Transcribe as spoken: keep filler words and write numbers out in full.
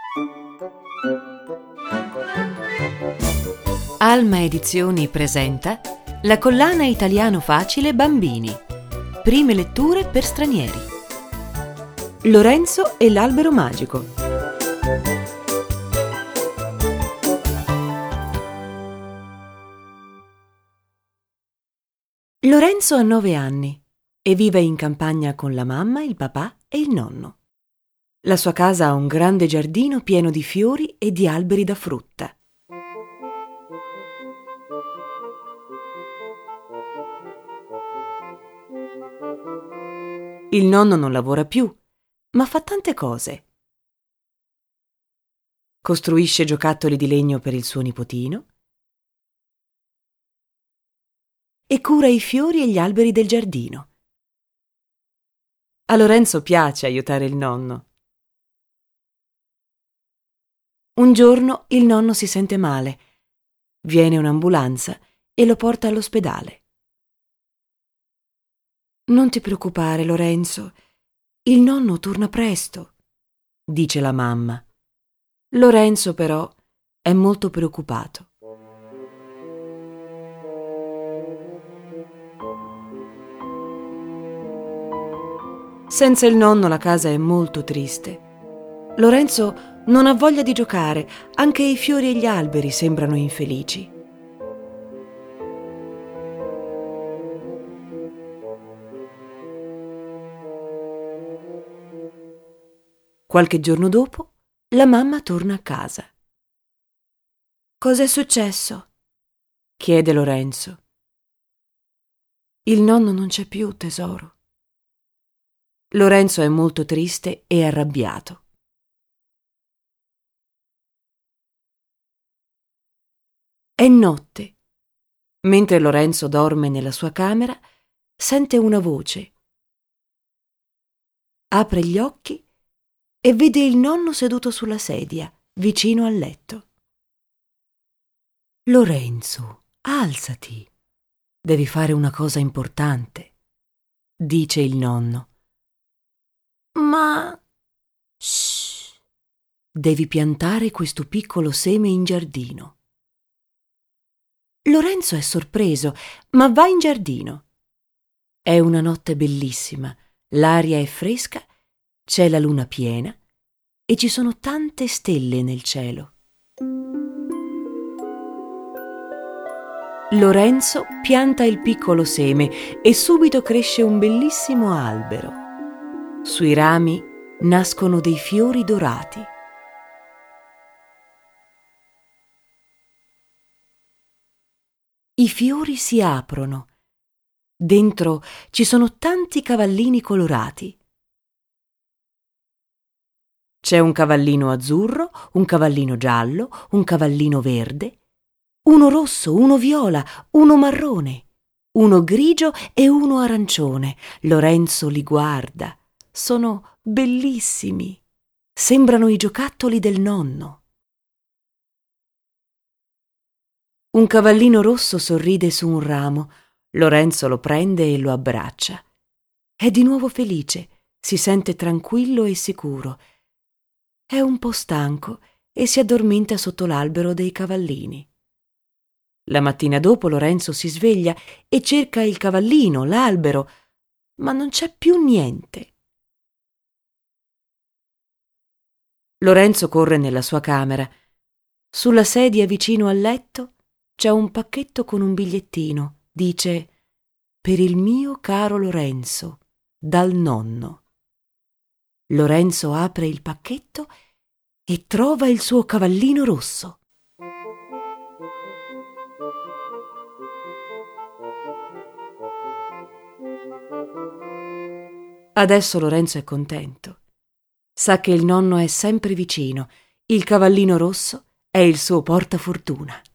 Alma Edizioni presenta la collana Italiano Facile Bambini. Prime letture per stranieri. Lorenzo e l'albero magico. Lorenzo ha nove anni e vive in campagna con la mamma, il papà e il nonno. La sua casa ha un grande giardino pieno di fiori e di alberi da frutta. Il nonno non lavora più, ma fa tante cose. Costruisce giocattoli di legno per il suo nipotino e cura i fiori e gli alberi del giardino. A Lorenzo piace aiutare il nonno. Un giorno il nonno si sente male. Viene un'ambulanza e lo porta all'ospedale. «Non ti preoccupare, Lorenzo. Il nonno torna presto», dice la mamma. Lorenzo, però, è molto preoccupato. Senza il nonno la casa è molto triste. Lorenzo non ha voglia di giocare, anche i fiori e gli alberi sembrano infelici. Qualche giorno dopo, la mamma torna a casa. «Cos'è successo?» chiede Lorenzo. «Il nonno non c'è più, tesoro». Lorenzo è molto triste e arrabbiato. È notte. Mentre Lorenzo dorme nella sua camera, sente una voce. Apre gli occhi e vede il nonno seduto sulla sedia, vicino al letto. «Lorenzo, alzati. Devi fare una cosa importante», dice il nonno. «Ma...» «Shh! Devi piantare questo piccolo seme in giardino». Lorenzo è sorpreso, ma va in giardino. È una notte bellissima, l'aria è fresca, c'è la luna piena e ci sono tante stelle nel cielo. Lorenzo pianta il piccolo seme e subito cresce un bellissimo albero. Sui rami nascono dei fiori dorati. I fiori si aprono. Dentro ci sono tanti cavallini colorati. C'è un cavallino azzurro, un cavallino giallo, un cavallino verde, uno rosso, uno viola, uno marrone, uno grigio e uno arancione. Lorenzo li guarda. Sono bellissimi. Sembrano i giocattoli del nonno. Un cavallino rosso sorride su un ramo. Lorenzo lo prende e lo abbraccia. È di nuovo felice, si sente tranquillo e sicuro. È un po' stanco e si addormenta sotto l'albero dei cavallini. La mattina dopo Lorenzo si sveglia e cerca il cavallino, l'albero, ma non c'è più niente. Lorenzo corre nella sua camera. Sulla sedia vicino al letto c'è un pacchetto con un bigliettino. Dice: «Per il mio caro Lorenzo, dal nonno». Lorenzo apre il pacchetto e trova il suo cavallino rosso. Adesso Lorenzo è contento. Sa che il nonno è sempre vicino. Il cavallino rosso è il suo portafortuna.